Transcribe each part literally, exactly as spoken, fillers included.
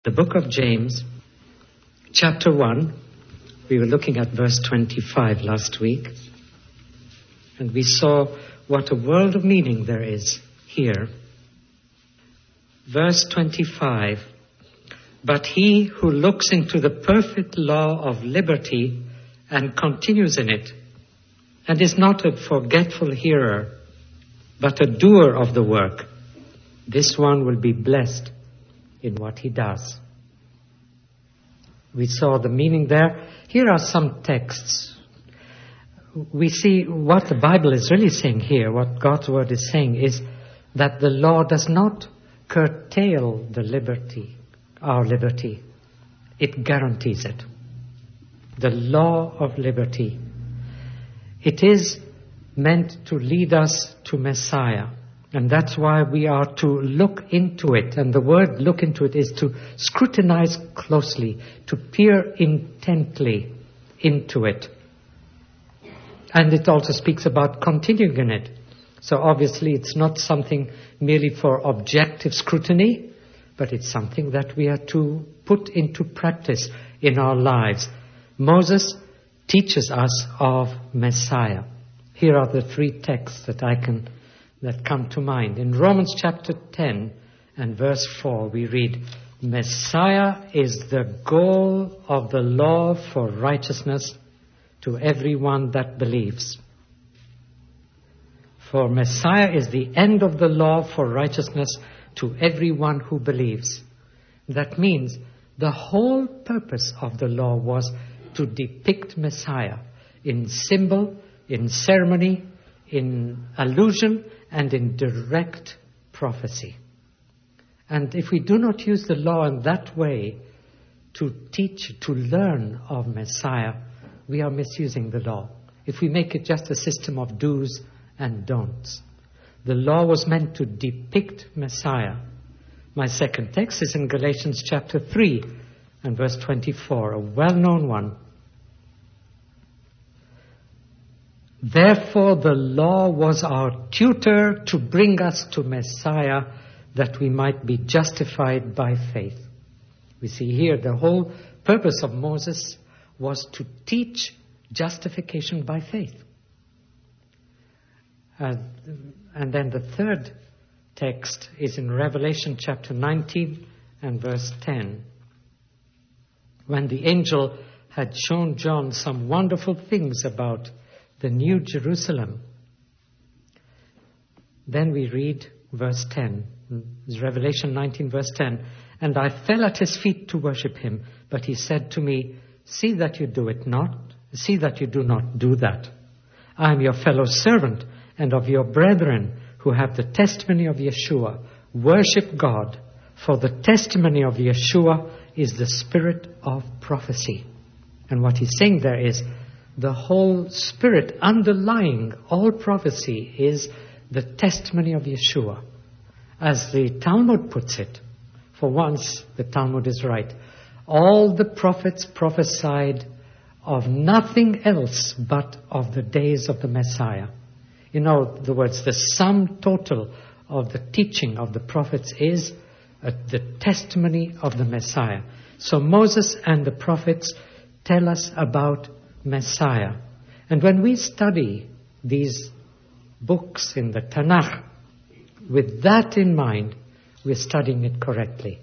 The book of James, chapter one, we were looking at verse twenty-five last week, and we saw what a world of meaning there is here. Verse twenty-five, but he who looks into the perfect law of liberty and continues in it, and is not a forgetful hearer, but a doer of the work, this one will be blessed in what he does. We saw the meaning there. Here are some texts. We see what the Bible is really saying here, what God's word is saying is that the law does not curtail the liberty, our liberty. It guarantees it. The law of liberty. It is meant to lead us to Messiah. And that's why we are to look into it. And the word look into it is to scrutinize closely, to peer intently into it. And it also speaks about continuing in it. So obviously it's not something merely for objective scrutiny, but it's something that we are to put into practice in our lives. Moses teaches us of Messiah. Here are the three texts that I can that come to mind. In Romans chapter ten and verse four, we read, Messiah is the goal of the law for righteousness to everyone that believes. For Messiah is the end of the law for righteousness to everyone who believes. That means the whole purpose of the law was to depict Messiah in symbol, in ceremony, in allusion, and in direct prophecy. And if we do not use the law in that way to teach, to learn of Messiah, we are misusing the law. If we make it just a system of do's and don'ts. The law was meant to depict Messiah. My second text is in Galatians chapter three and verse twenty-four, a well-known one. Therefore the law was our tutor to bring us to Messiah, that we might be justified by faith. We see here the whole purpose of Moses was to teach justification by faith. Uh, and then the third text is in Revelation chapter nineteen and verse ten. When the angel had shown John some wonderful things about the New Jerusalem. Then we read verse ten. It's Revelation nineteen verse ten. And I fell at his feet to worship him, but he said to me, see that you do it not, see that you do not do that. I am your fellow servant and of your brethren who have the testimony of Yeshua. Worship God, for the testimony of Yeshua is the spirit of prophecy. And what he's saying there is, the whole spirit underlying all prophecy is the testimony of Yeshua. As the Talmud puts it, for once the Talmud is right, all the prophets prophesied of nothing else but of the days of the Messiah. In other words, the sum total of the teaching of the prophets is uh, the testimony of the Messiah. So Moses and the prophets tell us about Messiah. And when we study these books in the Tanakh, with that in mind, we're studying it correctly.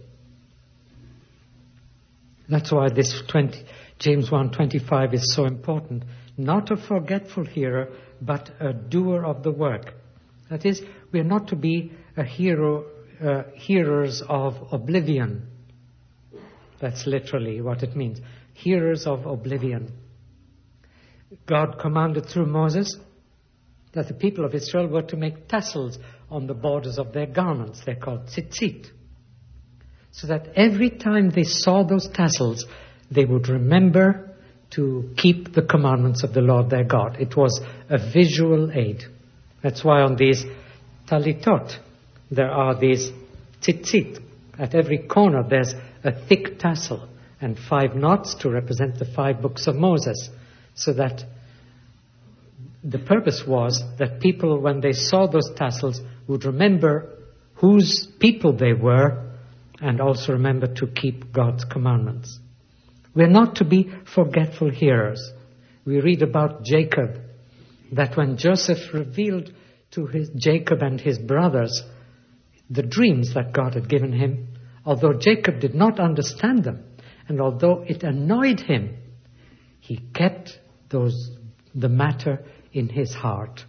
That's why this twenty, James one twenty-five is so important. Not a forgetful hearer, but a doer of the work. That is, we're not to be a hero, uh, hearers of oblivion. That's literally what it means. Hearers of oblivion. God commanded through Moses that the people of Israel were to make tassels on the borders of their garments. They're called tzitzit. So that every time they saw those tassels, they would remember to keep the commandments of the Lord their God. It was a visual aid. That's why on these talitot, there are these tzitzit. At every corner there's a thick tassel and five knots to represent the five books of Moses. So that the purpose was that people, when they saw those tassels, would remember whose people they were and also remember to keep God's commandments. We're not to be forgetful hearers. We read about Jacob, that when Joseph revealed to his, Jacob and his brothers the dreams that God had given him, although Jacob did not understand them, and although it annoyed him, he kept those the matter in his heart.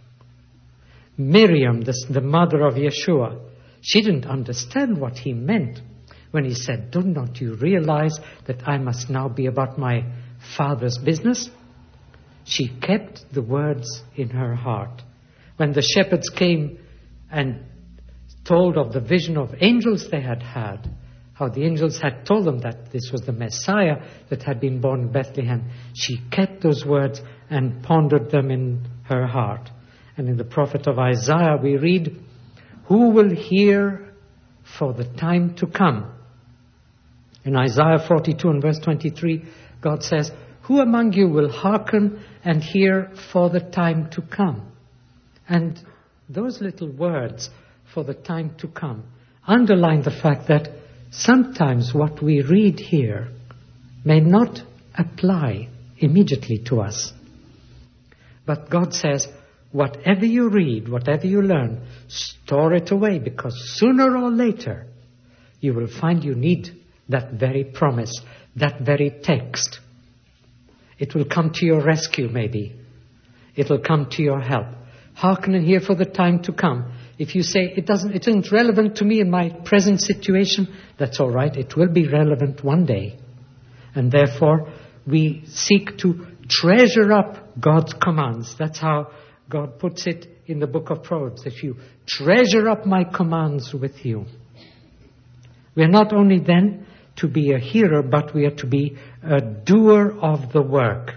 Miriam, the, the mother of Yeshua, she didn't understand what he meant when he said, "Do not you realize that I must now be about my Father's business?" She kept the words in her heart. When the shepherds came and told of the vision of angels they had had, how the angels had told them that this was the Messiah that had been born in Bethlehem, she kept those words and pondered them in her heart. And in the prophet of Isaiah we read, "Who will hear for the time to come?" In Isaiah forty-two and verse twenty-three, God says, "Who among you will hearken and hear for the time to come?" And those little words, "for the time to come," underline the fact that sometimes what we read here may not apply immediately to us. But God says, whatever you read, whatever you learn, store it away, because sooner or later you will find you need that very promise, that very text. It will come to your rescue maybe. It will come to your help. Hearken and hear for the time to come. If you say, it doesn't, it isn't relevant to me in my present situation, that's all right. It will be relevant one day. And therefore, we seek to treasure up God's commands. That's how God puts it in the book of Proverbs. If you treasure up my commands with you. We are not only then to be a hearer, but we are to be a doer of the work.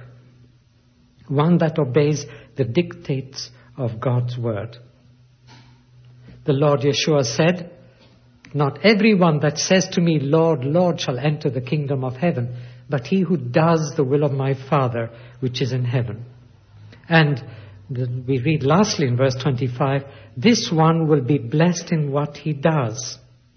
One that obeys the dictates of God's word. The Lord Yeshua said, "Not everyone that says to me, 'Lord, Lord,' shall enter the kingdom of heaven, but he who does the will of my Father which is in heaven." And we read lastly in verse twenty-five, "This one will be blessed in what he does."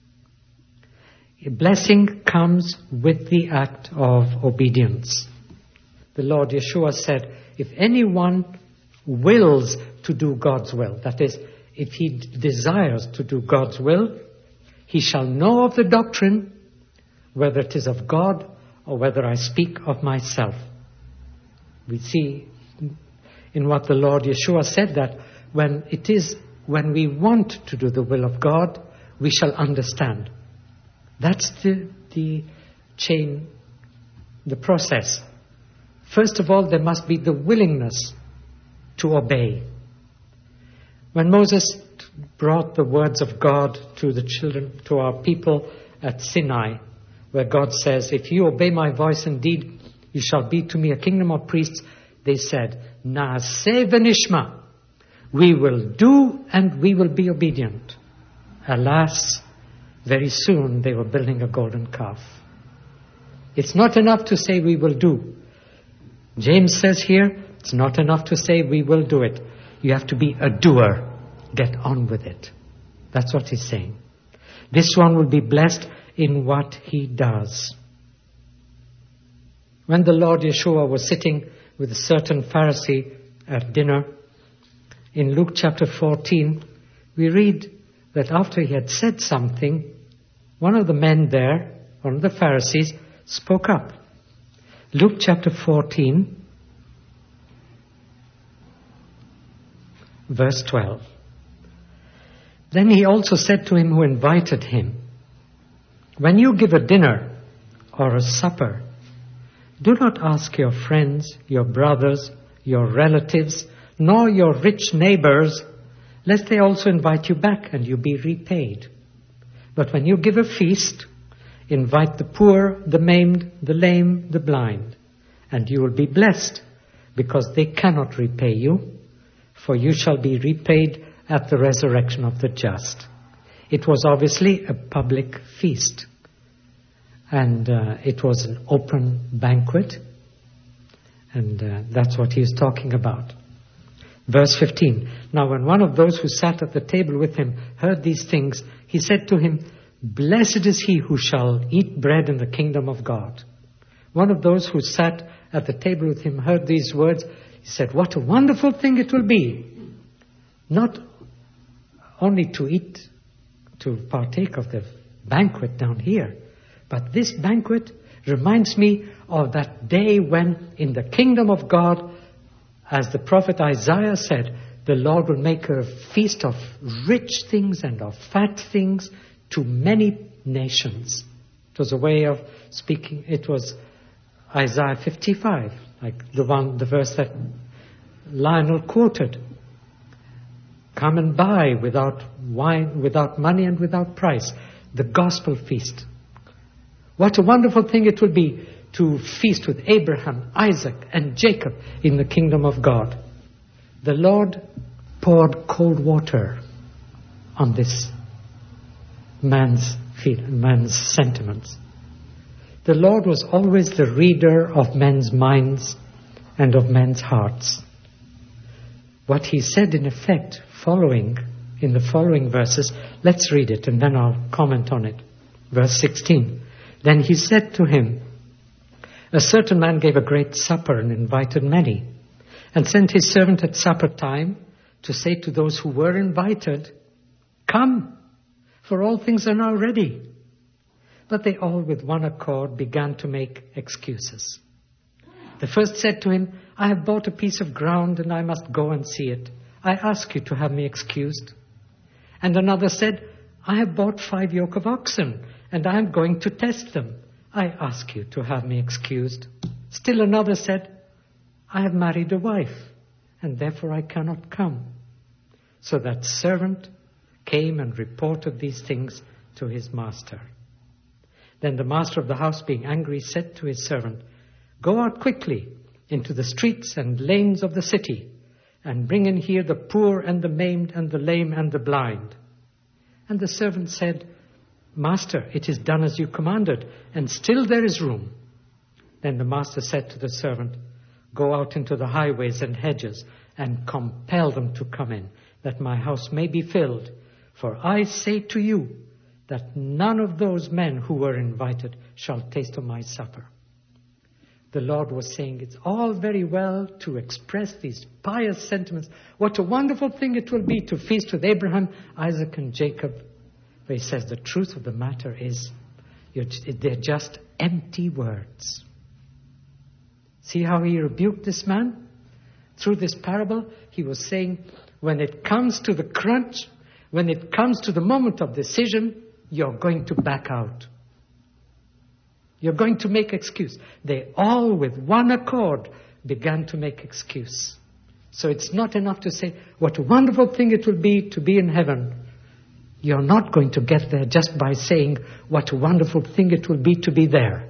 A blessing comes with the act of obedience. The Lord Yeshua said, if anyone wills to do God's will, that is, if he desires to do God's will, he shall know of the doctrine, whether it is of God or whether I speak of myself. We see in what the Lord Yeshua said that when it is, when we want to do the will of God, we shall understand. That's the, the chain, the process. First of all, there must be the willingness to obey. When Moses brought the words of God to the children, to our people at Sinai, where God says, "If you obey my voice indeed, you shall be to me a kingdom of priests," they said, "Naaseh v'nishma." We will do and we will be obedient. Alas, very soon they were building a golden calf. It's not enough to say we will do. James says here, it's not enough to say we will do it. You have to be a doer. Get on with it. That's what he's saying. This one will be blessed in what he does. When the Lord Yeshua was sitting with a certain Pharisee at dinner, in Luke chapter fourteen, we read that after he had said something, one of the men there, one of the Pharisees, spoke up. Luke chapter fourteen, verse twelve. Then he also said to him who invited him, "When you give a dinner or a supper, do not ask your friends, your brothers, your relatives, nor your rich neighbors, lest they also invite you back and you be repaid. But when you give a feast, invite the poor, the maimed, the lame, the blind, and you will be blessed, because they cannot repay you, for you shall be repaid at the resurrection of the just." It was obviously a public feast, and uh, it was an open banquet, and uh, that's what he is talking about. Verse fifteen, "Now when one of those who sat at the table with him heard these things, he said to him, Blessed is he who shall eat bread in the kingdom of God. One of those who sat at the table with him heard these words. He said, what a wonderful thing it will be, not only to eat, to partake of the banquet down here, but this banquet reminds me of that day when in the kingdom of God, as the prophet Isaiah said, the Lord will make a feast of rich things and of fat things to many nations. It was a way of speaking. It was Isaiah fifty-five, like the one, the verse that Lionel quoted. Come and buy without wine, without money and without price, the gospel feast. What a wonderful thing it will be to feast with Abraham, Isaac, and Jacob in the kingdom of God. The Lord poured cold water on this man's feel, man's sentiments. The Lord was always the reader of men's minds and of men's hearts. What he said in effect, following in the following verses, let's read it and then I'll comment on it. Verse sixteen. Then he said to him, a certain man gave a great supper and invited many, and sent his servant at supper time to say to those who were invited, come, for all things are now ready. But they all with one accord began to make excuses. The first said to him, I have bought a piece of ground and I must go and see it. I ask you to have me excused. And another said, I have bought five yoke of oxen and I am going to test them. I ask you to have me excused. Still another said, I have married a wife and therefore I cannot come. So that servant came and reported these things to his master. Then the master of the house, being angry, said to his servant, go out quickly into the streets and lanes of the city, and bring in here the poor and the maimed and the lame and the blind. And the servant said, Master, it is done as you commanded, and still there is room. Then the master said to the servant, go out into the highways and hedges, and compel them to come in, that my house may be filled. For I say to you, that none of those men who were invited shall taste of my supper. The Lord was saying, it's all very well to express these pious sentiments. What a wonderful thing it will be to feast with Abraham, Isaac, and Jacob. But he says the truth of the matter is, you're, they're just empty words. See how he rebuked this man? Through this parable, he was saying, when it comes to the crunch, when it comes to the moment of decision, you're going to back out. You're going to make excuse. They all with one accord began to make excuse. So it's not enough to say, what a wonderful thing it will be to be in heaven. You're not going to get there just by saying, what a wonderful thing it will be to be there.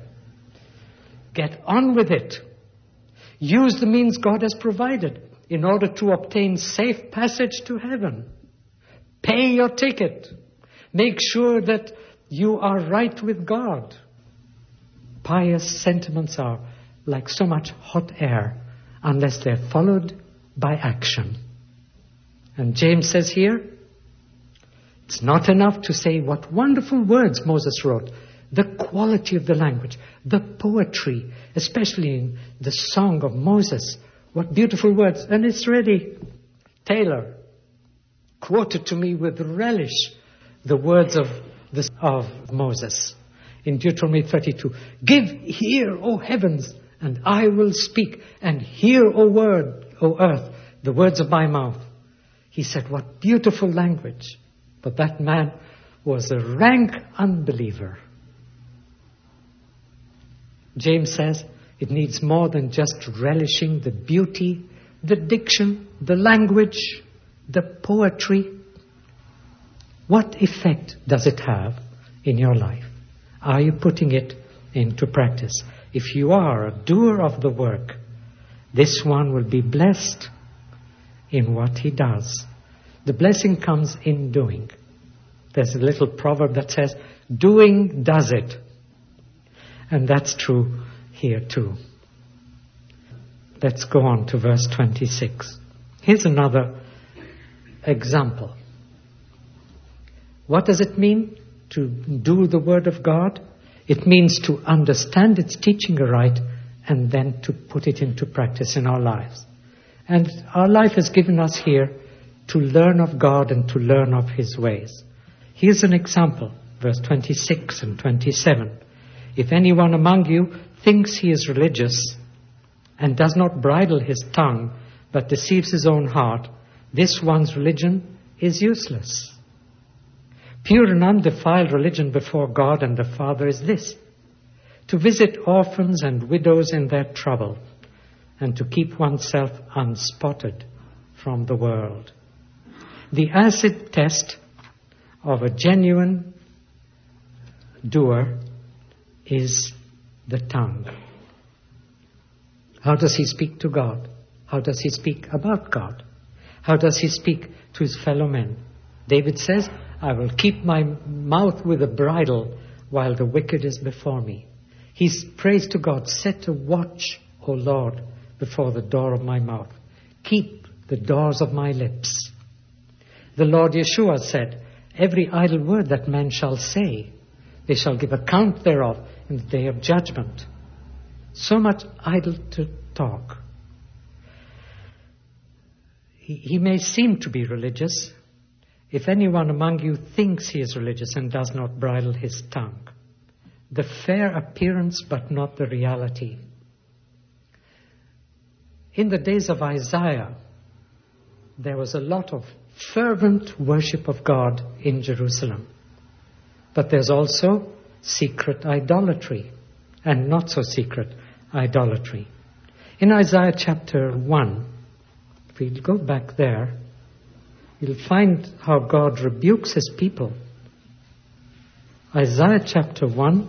Get on with it. Use the means God has provided in order to obtain safe passage to heaven. Pay your ticket. Make sure that you are right with God. Pious sentiments are like so much hot air unless they're followed by action. And James says here, it's not enough to say what wonderful words Moses wrote, the quality of the language, the poetry, especially in the song of Moses. What beautiful words. And it's ready. Taylor quoted to me with relish the words of, the, of Moses in Deuteronomy thirty-two. Give ear, O heavens, and I will speak, and hear, O word, O earth, the words of my mouth. He said, what beautiful language. But that man was a rank unbeliever. James says it needs more than just relishing the beauty, the diction, the language, the poetry. What effect does it have in your life? Are you putting it into practice? If you are a doer of the work, this one will be blessed in what he does. The blessing comes in doing. There's a little proverb that says, doing does it. And that's true here too. Let's go on to verse twenty-six. Here's another example. What does it mean to do the Word of God. It means to understand its teaching aright and then to put it into practice in our lives. And our life has given us here to learn of God and to learn of His ways. Here's an example, verse twenty-six and twenty-seven. If anyone among you thinks he is religious and does not bridle his tongue but deceives his own heart, this one's religion is useless. Pure and undefiled religion before God and the Father is this: to visit orphans and widows in their trouble, and to keep oneself unspotted from the world. The acid test of a genuine doer is the tongue. How does he speak to God? How does he speak about God? How does he speak to his fellow men? David says, I will keep my mouth with a bridle while the wicked is before me. He prays to God, set a watch, O Lord, before the door of my mouth. Keep the doors of my lips. The Lord Yeshua said, every idle word that man shall say, they shall give account thereof in the day of judgment. So much idle to talk. He, he may seem to be religious. If anyone among you thinks he is religious and does not bridle his tongue, the fair appearance but not the reality. In the days of Isaiah, there was a lot of fervent worship of God in Jerusalem. But there's also secret idolatry and not so secret idolatry. In Isaiah chapter one, if we go back there, you'll find how God rebukes his people. Isaiah chapter one,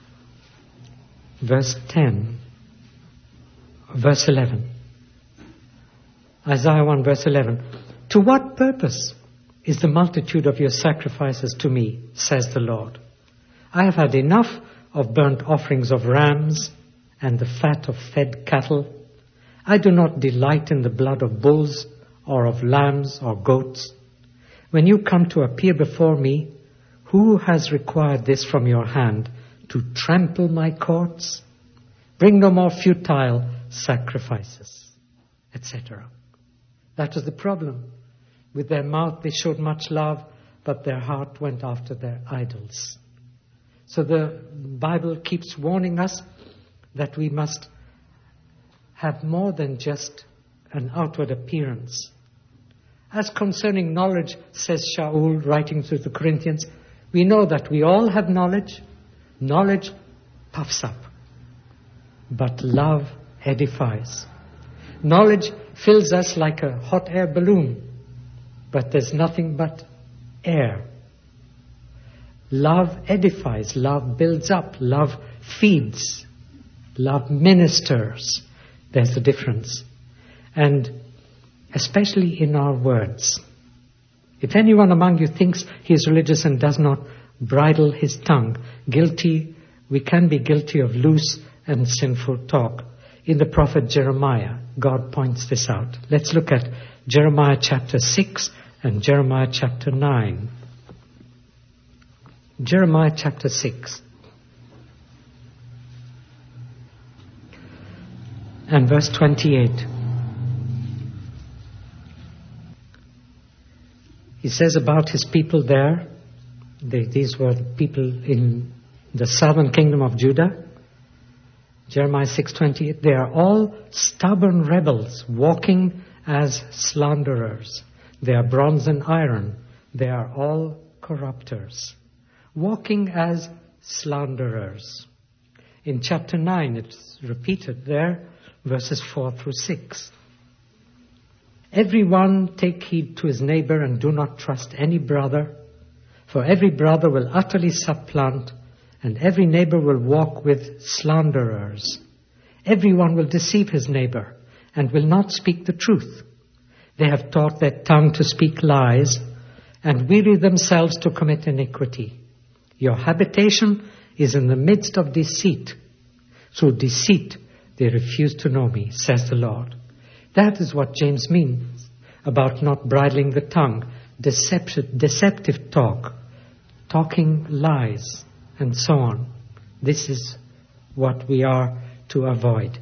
verse ten, verse eleven. Isaiah one, verse eleven. To what purpose is the multitude of your sacrifices to me, says the Lord? I have had enough of burnt offerings of rams and the fat of fed cattle. I do not delight in the blood of bulls or of lambs or goats. When you come to appear before me, who has required this from your hand, to trample my courts? Bring no more futile sacrifices, et cetera. That was the problem. With their mouth they showed much love, but their heart went after their idols. So the Bible keeps warning us that we must have more than just an outward appearance. As concerning knowledge, says Shaul, writing to the Corinthians, we know that we all have knowledge. Knowledge puffs up, but love edifies. Knowledge fills us like a hot air balloon, but there's nothing but air. Love edifies, love builds up, love feeds, love ministers. There's the difference. And especially in our words. If anyone among you thinks he is religious and does not bridle his tongue, guilty, we can be guilty of loose and sinful talk. In the prophet Jeremiah, God points this out. Let's look at Jeremiah chapter six and Jeremiah chapter nine. Jeremiah chapter six and verse twenty-eight. He says about his people there, they, these were the people in the southern kingdom of Judah. Jeremiah six twenty-eight, they are all stubborn rebels, walking as slanderers. They are bronze and iron. They are all corrupters, walking as slanderers. In chapter nine, it's repeated there, verses four through six. Everyone take heed to his neighbor and do not trust any brother, for every brother will utterly supplant, and every neighbor will walk with slanderers. Everyone will deceive his neighbor and will not speak the truth. They have taught their tongue to speak lies and weary themselves to commit iniquity. Your habitation is in the midst of deceit. Through deceit they refuse to know me, says the Lord. That is what James means about not bridling the tongue, deceptive, deceptive talk, talking lies, and so on. This is what we are to avoid.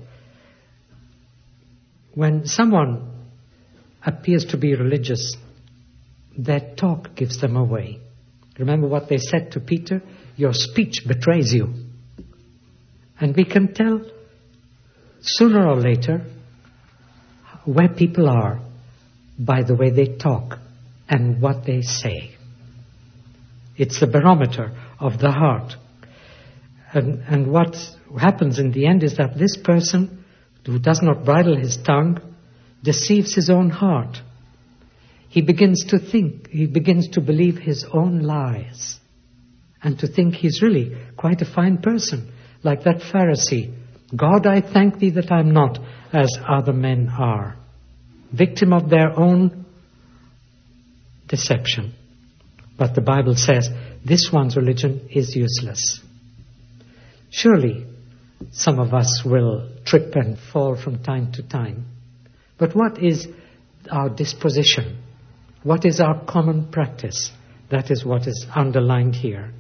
When someone appears to be religious, their talk gives them away. Remember what they said to Peter? Your speech betrays you. And we can tell sooner or later where people are by the way they talk and what they say. It's the barometer of the heart. And, and what happens in the end is that this person who does not bridle his tongue deceives his own heart. He begins to think, he begins to believe his own lies and to think he's really quite a fine person, like that Pharisee. God, I thank thee that I'm not as other men are. Victim of their own deception. But the Bible says this one's religion is useless. Surely some of us will trip and fall from time to time. But what is our disposition? What is our common practice? That is what is underlined here.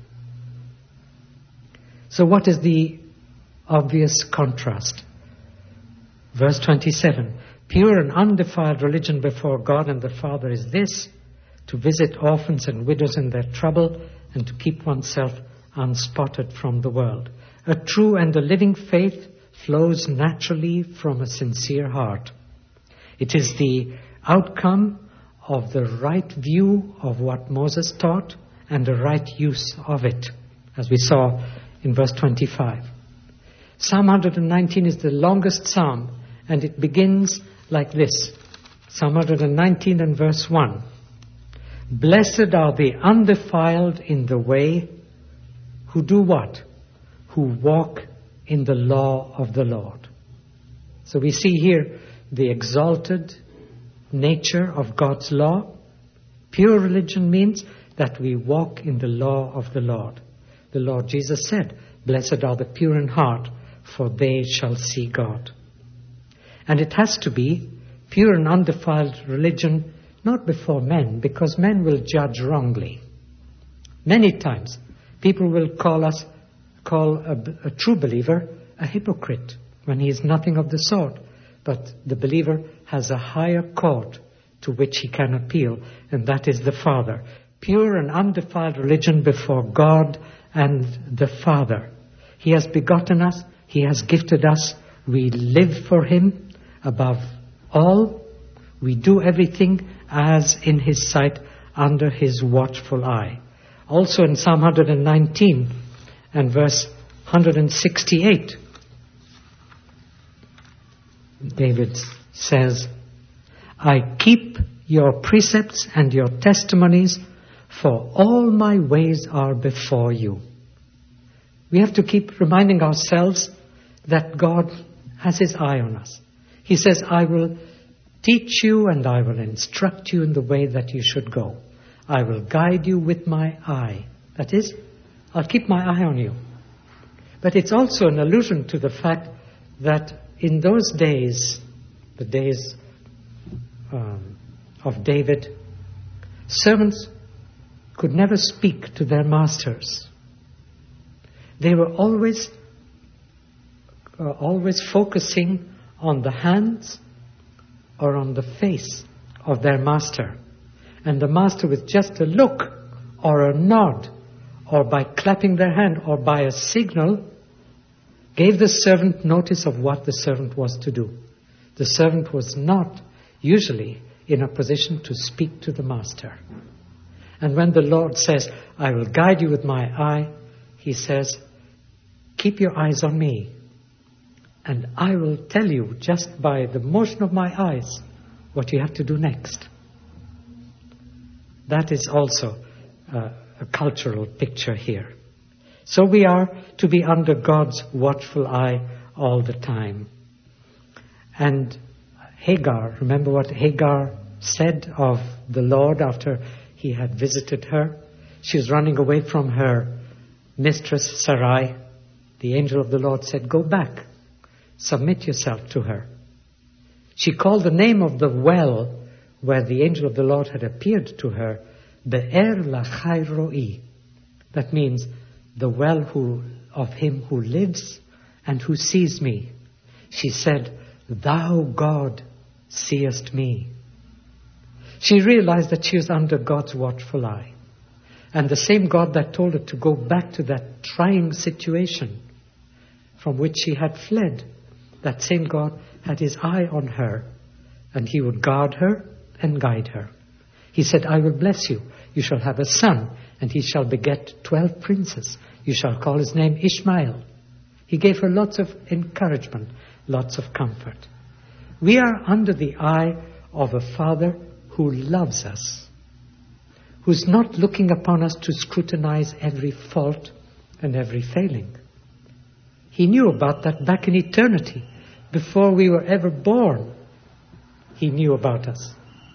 So what is the obvious contrast? Verse twenty-seven. Pure and undefiled religion before God and the Father is this, to visit orphans and widows in their trouble and to keep oneself unspotted from the world. A true and a living faith flows naturally from a sincere heart. It is the outcome of the right view of what Moses taught and the right use of it, as we saw in verse twenty-five. Psalm one nineteen is the longest psalm, and it begins like this. Psalm one nineteen and verse one. Blessed are the undefiled in the way, who do what? Who walk in the law of the Lord. So we see here the exalted nature of God's law. Pure religion means that we walk in the law of the Lord. The Lord Jesus said, blessed are the pure in heart, for they shall see God. And it has to be pure and undefiled religion, not before men, because men will judge wrongly. Many times, people will call us, call a, a true believer a hypocrite, when he is nothing of the sort. But the believer has a higher court to which he can appeal, and that is the Father. Pure and undefiled religion before God and the Father. He has begotten us, He has gifted us, we live for Him above all. We do everything as in His sight, under His watchful eye. Also in Psalm one nineteen and verse one sixty-eight, David says, I keep your precepts and your testimonies, for all my ways are before you. We have to keep reminding ourselves that God has His eye on us. He says, I will teach you and I will instruct you in the way that you should go. I will guide you with my eye. That is, I'll keep my eye on you. But it's also an allusion to the fact that in those days, the days um, of David, servants could never speak to their masters. They were always, uh, always focusing on the hands or on the face of their master. And the master, with just a look or a nod, or by clapping their hand or by a signal, gave the servant notice of what the servant was to do. The servant was not usually in a position to speak to the master. And when the Lord says, I will guide you with my eye, He says, keep your eyes on me. And I will tell you, just by the motion of my eyes, what you have to do next. That is also uh, a cultural picture here. So we are to be under God's watchful eye all the time. And Hagar, remember what Hagar said of the Lord after He had visited her? She was running away from her mistress Sarai. The angel of the Lord said, go back, submit yourself to her. She called the name of the well where the angel of the Lord had appeared to her, Be'er Lachai Roi, That means the well who, of him who lives and who sees me. She said, Thou, God, seest me. She realized that she was under God's watchful eye. And the same God that told her to go back to that trying situation from which she had fled, that same God had his eye on her, and he would guard her and guide her. He said, I will bless you. You shall have a son, and he shall beget twelve princes. You shall call his name Ishmael. He gave her lots of encouragement, lots of comfort. We are under the eye of a Father who loves us, who's not looking upon us to scrutinize every fault and every failing. He knew about that back in eternity, before we were ever born. He knew about us.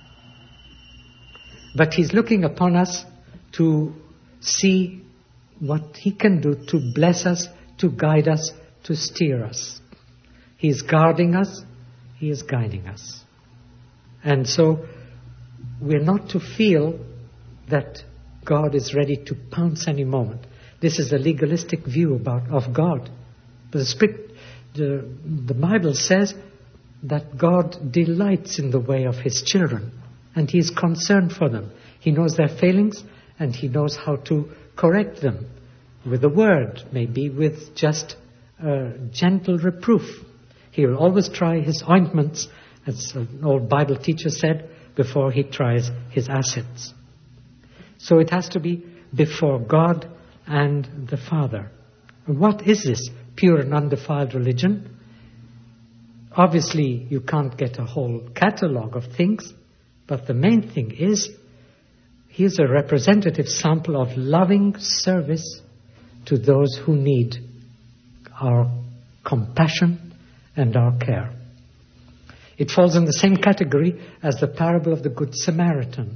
But he's looking upon us to see what he can do to bless us, to guide us, to steer us. He is guarding us, he is guiding us. And so we're not to feel that God is ready to pounce any moment. This is a legalistic view about of God. But the, strict, the, the Bible says that God delights in the way of his children, and he is concerned for them. He knows their failings, and he knows how to correct them with a word, maybe with just a gentle reproof. He will always try his ointments, as an old Bible teacher said, before he tries his assets. So it has to be before God and the Father. What is this pure and undefiled religion? Obviously, you can't get a whole catalogue of things, but the main thing is, he's a representative sample of loving service to those who need our compassion and our care. It falls in the same category as the parable of the Good Samaritan.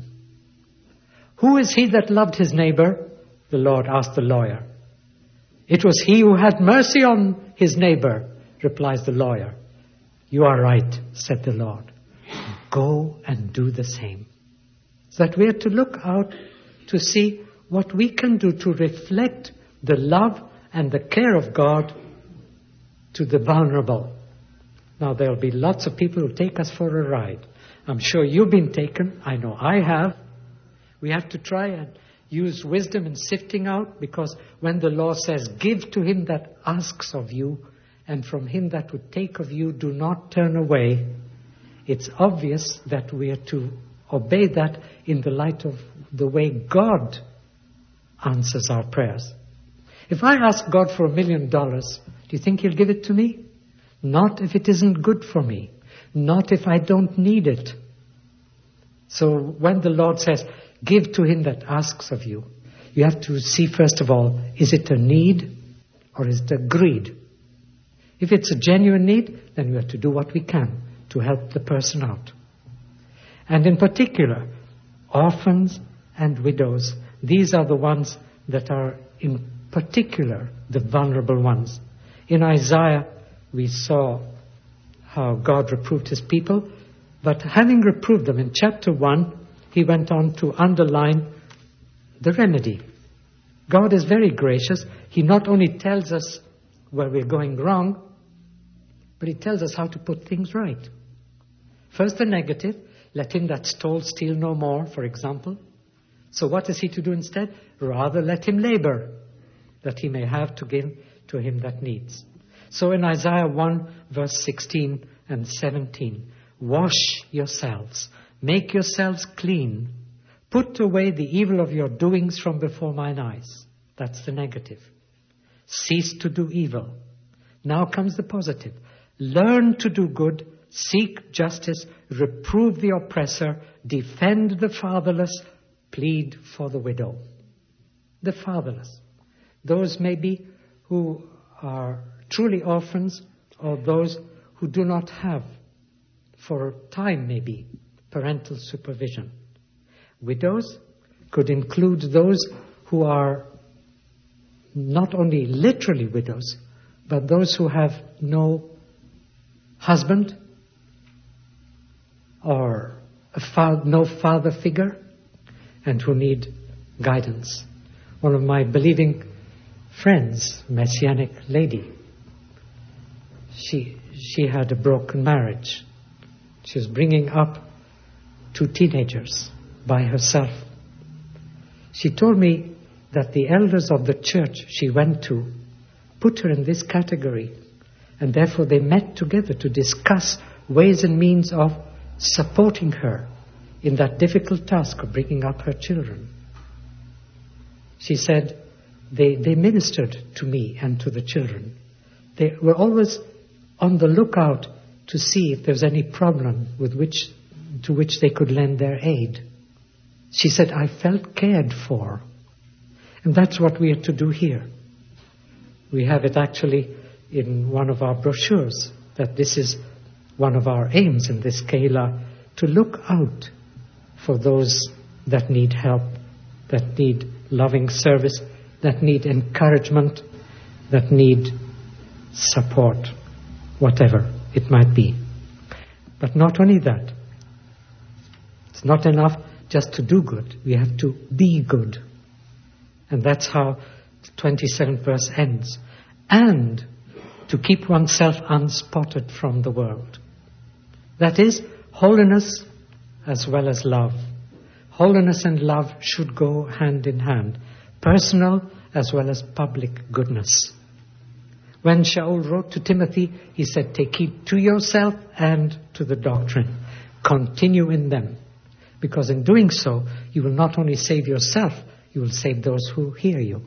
Who is he that loved his neighbor? The Lord asked the lawyer. It was he who had mercy on his neighbor, replies the lawyer. You are right, said the Lord. Go and do the same. So that we are to look out to see what we can do to reflect the love and the care of God to the vulnerable. Now there will be lots of people who take us for a ride. I'm sure you've been taken. I know I have. We have to try and use wisdom in sifting out, because when the law says, give to him that asks of you, and from him that would take of you, do not turn away, it's obvious that we are to obey that in the light of the way God answers our prayers. If I ask God for a million dollars, do you think he'll give it to me? Not if it isn't good for me. Not if I don't need it. So when the Lord says, give to him that asks of you, you have to see first of all, is it a need or is it a greed? If it's a genuine need, then we have to do what we can to help the person out. And in particular, orphans and widows, these are the ones that are in particular the vulnerable ones. In Isaiah, we saw how God reproved his people, but having reproved them in chapter one, he went on to underline the remedy. God is very gracious. He not only tells us where we're going wrong, but he tells us how to put things right. First the negative, let him that stole steal no more, for example. So what is he to do instead? Rather let him labor, that he may have to give to him that needs. So in Isaiah one, verse sixteen and seventeen, wash yourselves, make yourselves clean, put away the evil of your doings from before mine eyes. That's the negative. Cease to do evil. Now comes the positive. Learn to do good, seek justice, reprove the oppressor, defend the fatherless, plead for the widow. The fatherless. Those maybe who are truly orphans, or those who do not have, for a time maybe, parental supervision. Widows could include those who are not only literally widows, but those who have no husband or a fa- no father figure, and who need guidance, one of my believing friends, Messianic lady. She, she had a broken marriage. She was bringing up two teenagers by herself. She told me that the elders of the church she went to put her in this category, and therefore they met together to discuss ways and means of supporting her in that difficult task of bringing up her children. She said they, they ministered to me and to the children. They were always on the lookout to see if there was any problem with which, to which they could lend their aid. She said, I felt cared for. And that's what we are to do here. We have it actually in one of our brochures, that this is one of our aims in this Keilah, to look out for those that need help, that need loving service, that need encouragement, that need support, whatever it might be. But not only that, it's not enough just to do good. We have to be good. And that's how the twenty-seventh verse ends. And to keep oneself unspotted from the world. That is, holiness as well as love. Holiness and love should go hand in hand. Personal as well as public goodness. When Shaul wrote to Timothy, he said, take heed to yourself and to the doctrine. Continue in them. Because in doing so, you will not only save yourself, you will save those who hear you.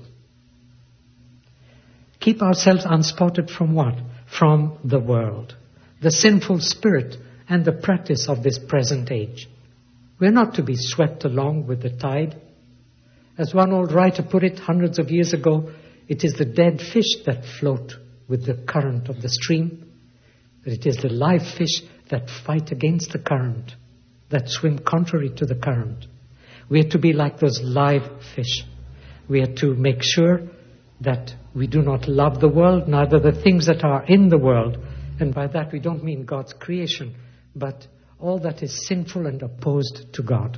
Keep ourselves unspotted from what? From the world, the sinful spirit, and the practice of this present age. We're not to be swept along with the tide. As one old writer put it hundreds of years ago, it is the dead fish that float with the current of the stream, but it is the live fish that fight against the current, that swim contrary to the current. We are to be like those live fish. We are to make sure that we do not love the world, neither the things that are in the world. And by that we don't mean God's creation, but all that is sinful and opposed to God.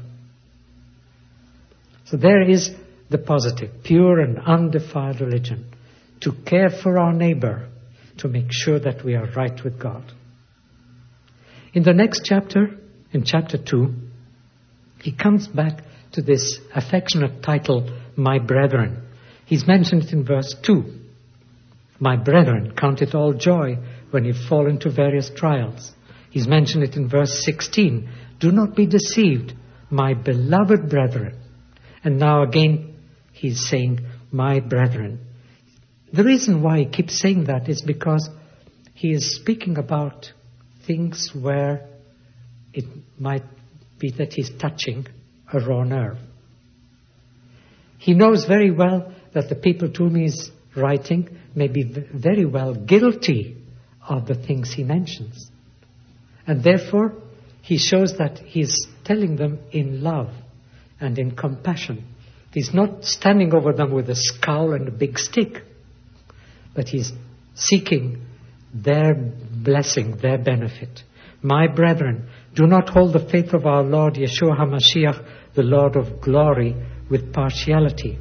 So there is the positive, pure and undefiled religion. To care for our neighbor, to make sure that we are right with God. In the next chapter, in chapter two, he comes back to this affectionate title, My Brethren. He's mentioned it in verse two. My brethren, count it all joy when you fall into various trials. He's mentioned it in verse sixteen. Do not be deceived, my beloved brethren. And now again, he's saying, my brethren. The reason why he keeps saying that is because he is speaking about things where it might be that he's touching a raw nerve. He knows very well that the people to whom he's writing may be very well guilty of the things he mentions. And therefore, he shows that he's telling them in love and in compassion. He's not standing over them with a scowl and a big stick, but he's seeking their blessing, their benefit. My brethren, do not hold the faith of our Lord Yeshua HaMashiach, the Lord of glory, with partiality.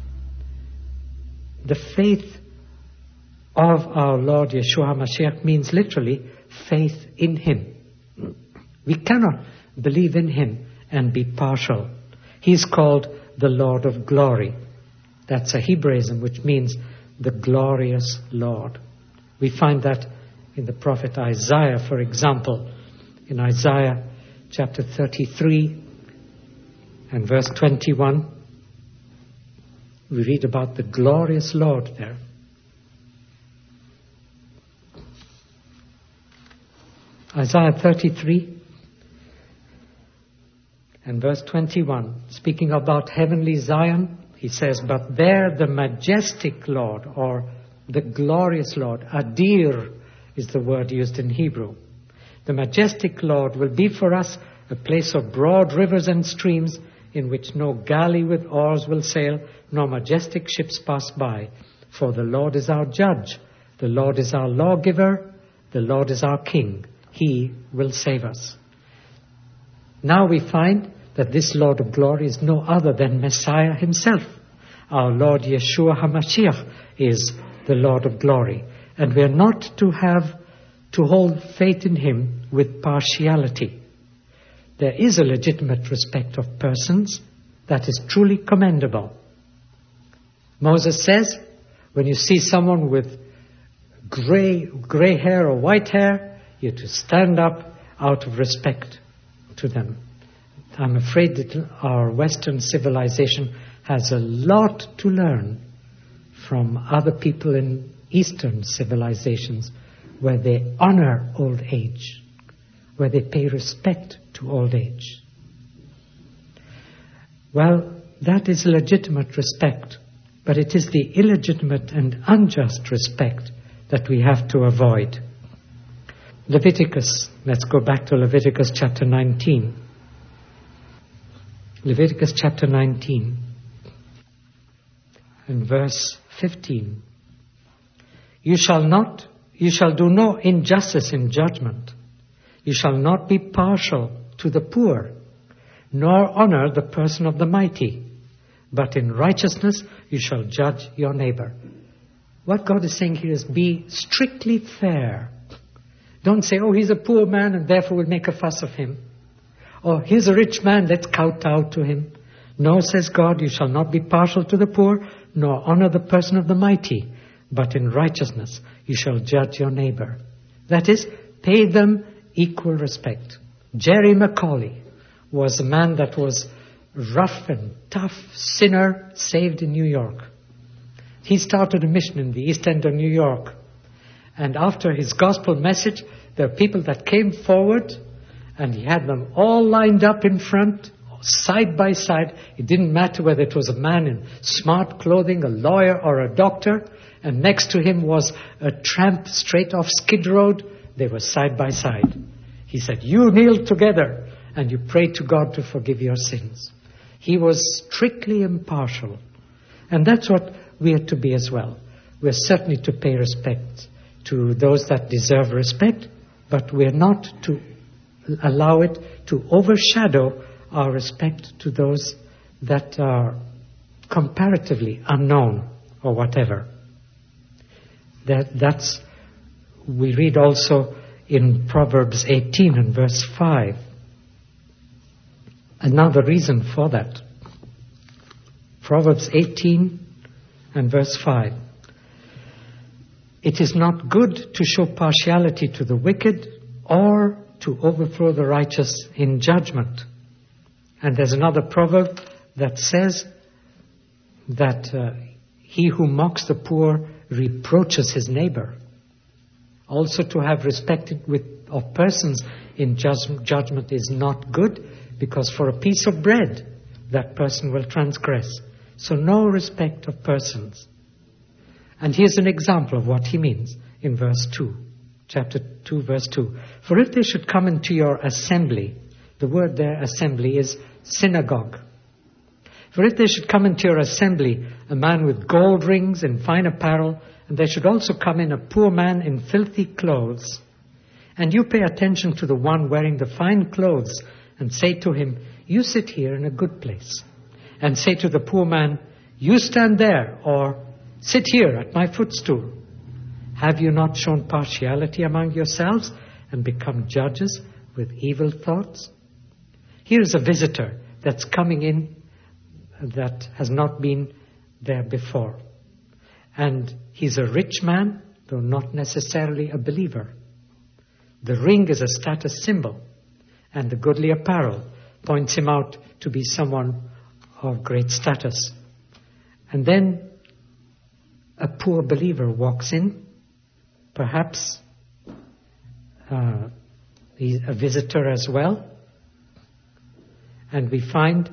The faith of our Lord Yeshua HaMashiach means literally faith in Him. We cannot believe in Him and be partial. He's called the Lord of glory. That's a Hebraism which means the glorious Lord. We find that in the prophet Isaiah, for example. In Isaiah chapter thirty-three and verse twenty-one, we read about the glorious Lord there. Isaiah thirty-three and verse twenty-one, speaking about heavenly Zion, he says, but there the majestic Lord, or the glorious Lord, Adir is the word used in Hebrew. The majestic Lord will be for us a place of broad rivers and streams in which no galley with oars will sail, nor majestic ships pass by. For the Lord is our judge, the Lord is our lawgiver, the Lord is our king. He will save us. Now we find that this Lord of glory is no other than Messiah himself. our Lord Yeshua HaMashiach is the Lord of glory. And we are not to have to hold faith in him with partiality. There is a legitimate respect of persons that is truly commendable. Moses says, when you see someone with gray, gray hair or white hair, you're to stand up out of respect to them. I'm afraid that our Western civilization has a lot to learn from other people in Eastern civilizations, where they honor old age, where they pay respect to old age. Well, that is legitimate respect, but it is the illegitimate and unjust respect that we have to avoid. Leviticus, let's go back to Leviticus chapter nineteen. Leviticus chapter nineteen and verse fifteen. You shall not, you shall do no injustice in judgment. You shall not be partial to the poor, nor honor the person of the mighty, but in righteousness you shall judge your neighbor. What God is saying here is be strictly fair. Don't say, oh, he's a poor man and therefore we'll make a fuss of him. Or he's a rich man, let's kowtow to him. No, says God, you shall not be partial to the poor, nor honor the person of the mighty, but in righteousness you shall judge your neighbor. That is, pay them equal respect. Jerry Macaulay was a man that was rough and tough, sinner, saved in New York. He started a mission in the East End of New York. And after his gospel message, there were people that came forward, and he had them all lined up in front, side by side. It didn't matter whether it was a man in smart clothing, a lawyer, or a doctor. And next to him was a tramp straight off Skid Road. They were side by side. He said, you kneel together and you pray to God to forgive your sins. He was strictly impartial. And that's what we are to be as well. We are certainly to pay respect to those that deserve respect, but we are not to allow it to overshadow our respect to those that are comparatively unknown or whatever. That, that's, we read also in Proverbs eighteen and verse five. Another reason for that. Proverbs eighteen and verse five. It is not good to show partiality to the wicked or to overthrow the righteous in judgment. And there's another proverb that says that uh, he who mocks the poor reproaches his neighbor. Also, to have respect with, of persons in judgment, judgment is not good, because for a piece of bread, that person will transgress. So no respect of persons. And here's an example of what he means in verse two, chapter two, verse two. For if they should come into your assembly, the word there, assembly, is synagogue. For if they should come into your assembly a man with gold rings and fine apparel, and there should also come in a poor man in filthy clothes, and you pay attention to the one wearing the fine clothes, and say to him, you sit here in a good place, and say to the poor man, you stand there, or sit here at my footstool. Have you not shown partiality among yourselves and become judges with evil thoughts? Here is a visitor that's coming in that has not been there before. And he's a rich man, though not necessarily a believer. The ring is a status symbol, and the goodly apparel points him out to be someone of great status. And then a poor believer walks in, perhaps uh, he's a visitor as well, and we find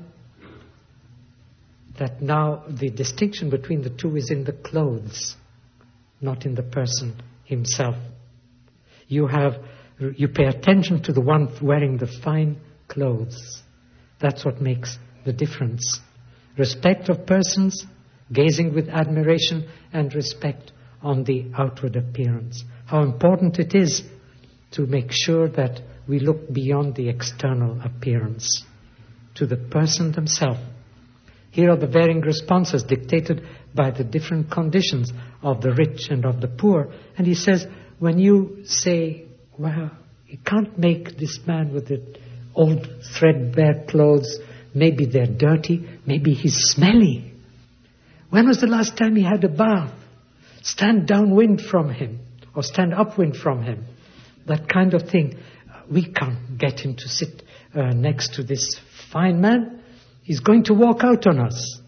that now the distinction between the two is in the clothes, not in the person himself. You have, you pay attention to the one wearing the fine clothes. That's what makes the difference. Respect of persons, gazing with admiration and respect on the outward appearance. How important it is to make sure that we look beyond the external appearance to the person themselves. Here are the varying responses dictated by the different conditions of the rich and of the poor. And he says, when you say, well, you can't make this man with the old threadbare clothes, maybe they're dirty, maybe he's smelly. When was the last time he had a bath? Stand downwind from him, or stand upwind from him. That kind of thing. We can't get him to sit uh, next to this fine man. He's going to walk out on us.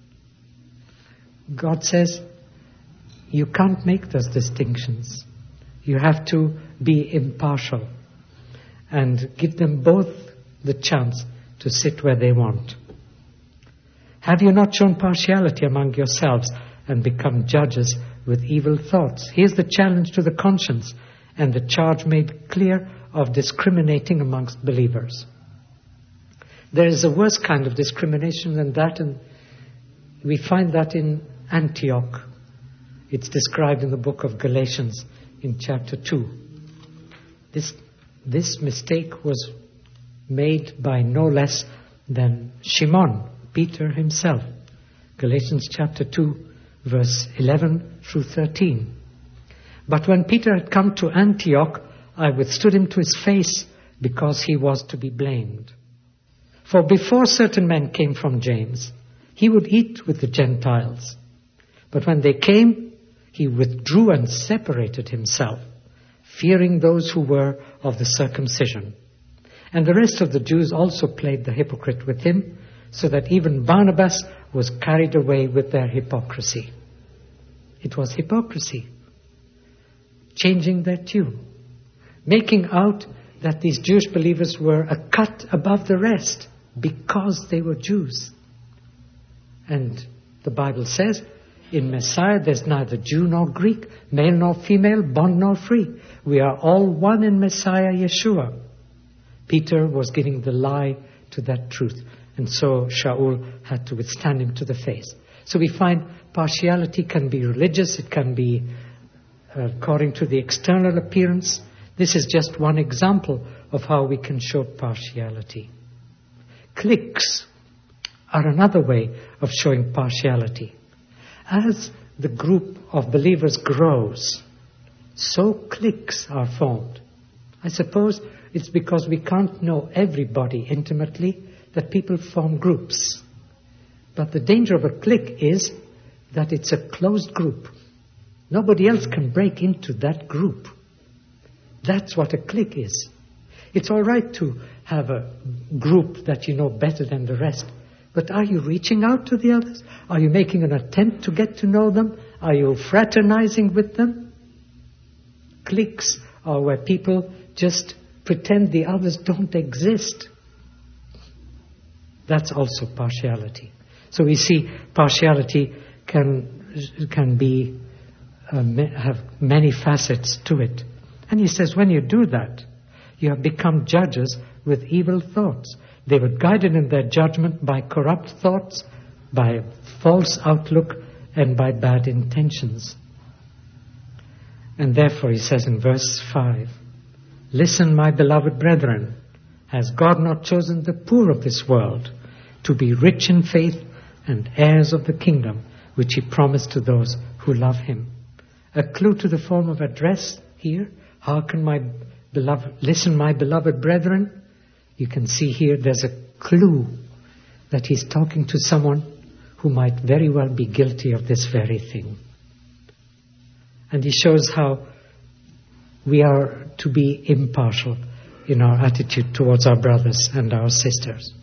God says, you can't make those distinctions. You have to be impartial and give them both the chance to sit where they want. Have you not shown partiality among yourselves and become judges with evil thoughts? Here's the challenge to the conscience and the charge made clear of discriminating amongst believers. There is a worse kind of discrimination than that, and we find that in Antioch. It's described in the book of Galatians in chapter two. This, this mistake was made by no less than Shimon, Peter himself. Galatians chapter two, verse eleven through thirteen. But when Peter had come to Antioch, I withstood him to his face, because he was to be blamed. For before certain men came from James, he would eat with the Gentiles. But when they came, he withdrew and separated himself, fearing those who were of the circumcision. And the rest of the Jews also played the hypocrite with him, so that even Barnabas was carried away with their hypocrisy. It was hypocrisy. Changing their tune. Making out that these Jewish believers were a cut above the rest because they were Jews. And the Bible says, in Messiah there's neither Jew nor Greek, male nor female, bond nor free. We are all one in Messiah Yeshua. Peter was giving the lie to that truth. And so Shaul had to withstand him to the face. So we find partiality can be religious, it can be uh, according to the external appearance. This is just one example of how we can show partiality. Cliques are another way of showing partiality. As the group of believers grows, so cliques are formed. I suppose it's because we can't know everybody intimately that people form groups. But the danger of a clique is that it's a closed group. Nobody else can break into that group. That's what a clique is. It's all right to have a group that you know better than the rest. But are you reaching out to the others? Are you making an attempt to get to know them? Are you fraternizing with them? Cliques are where people just pretend the others don't exist. That's also partiality. So we see partiality can can be uh, have many facets to it. And he says, when you do that, you have become judges with evil thoughts. They were guided in their judgment by corrupt thoughts, by false outlook, and by bad intentions. And therefore, he says in verse five, listen, my beloved brethren, has God not chosen the poor of this world to be rich in faith and heirs of the kingdom, which he promised to those who love him? A clue to the form of address here. Hearken, my beloved, listen, my beloved brethren. You can see here there's a clue that he's talking to someone who might very well be guilty of this very thing. And he shows how we are to be impartial in our attitude towards our brothers and our sisters.